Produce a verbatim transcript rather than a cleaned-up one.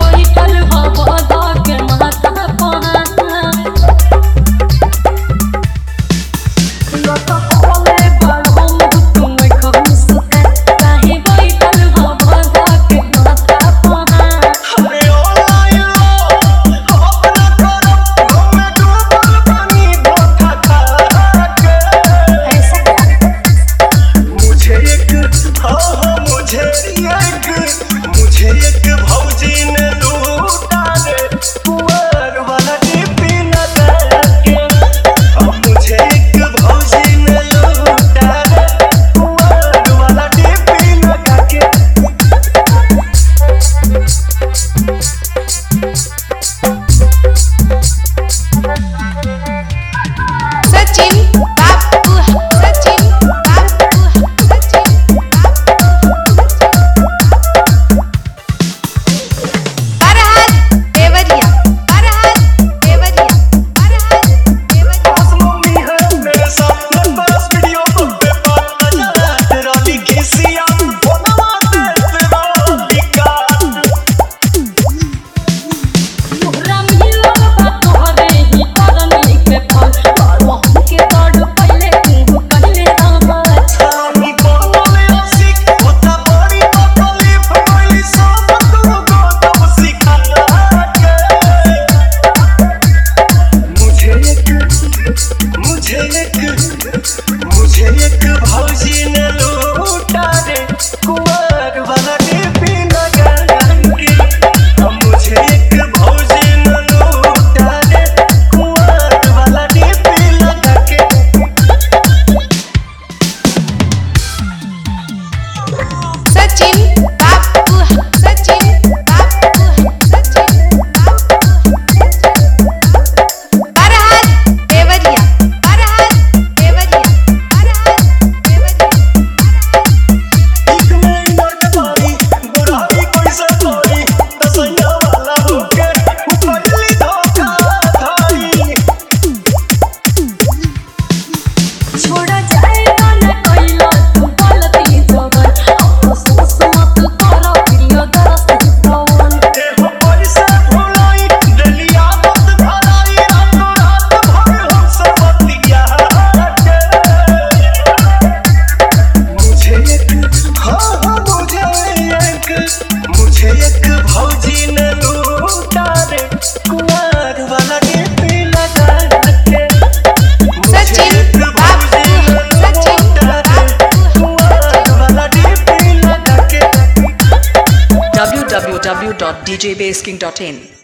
बैठल हवा दा के माथा पहाड़ लता खोले बालों तुम कभी सुते काहे बैठल हवा दा के माथा पहाड़ अरे ओ लाइलो अपना करम घूमे डूबल पानी धोखा खा के ऐसा क्या मुझे एक हाँ हाँ मुझे एक मुझे एक भौजी ने लूटा रे कुंवर वाला टिपी लगा के अब मुझे एक भौजी ने लूटा रे कुंवर वाला टिपी लगा के सचिन बाबू सचिन बाबू सचिन फरहाद देवरिया फरहाद देवरिया फरहाद देवरिया बस मम्मी है मेरे सामने बस वीडियो पे बात बजा तेरा लिखिसिया बनवा दे तेरा लिखा तोहरा मिलल बा तोहरे ही करनी के फल बारवा के तोड़ पहले तू कहले आवा रानी बोले आशिक होता बड़ी तकलीफ कोई सब तू को तब सिखा के मुझे एक मुझे एक मुझे एक भौजी ने लूटा रे कुंवर वाला टिपी लगा के अब मुझे एक भौजी ने लूटा रे कुंवर वाला टिपी लगा के सचिन बाबू सचिन बाबू सचिन बाबू फरहाद देवरिया फरहाद देवरिया फरहाद देवरिया एक महीना के बारी बुराई कैसे तोरी दसैया वाला होके पहली धोखा धारी छोड़ा जाएगा न कोइला तू गलती जवन अफसोस मत करो प्रिय दरस पवन ए हो पैसे भुलाई दिलिया मत भराई रातों रात भर हमसे बतिया के मुझे एक हाँ हाँ मुझे एक मुझे एक भौजी ने लूटा रे कुंवर वाला टिपी लगा के सचिन बाबू सचिन बाबू w w w dot d j baseking dot in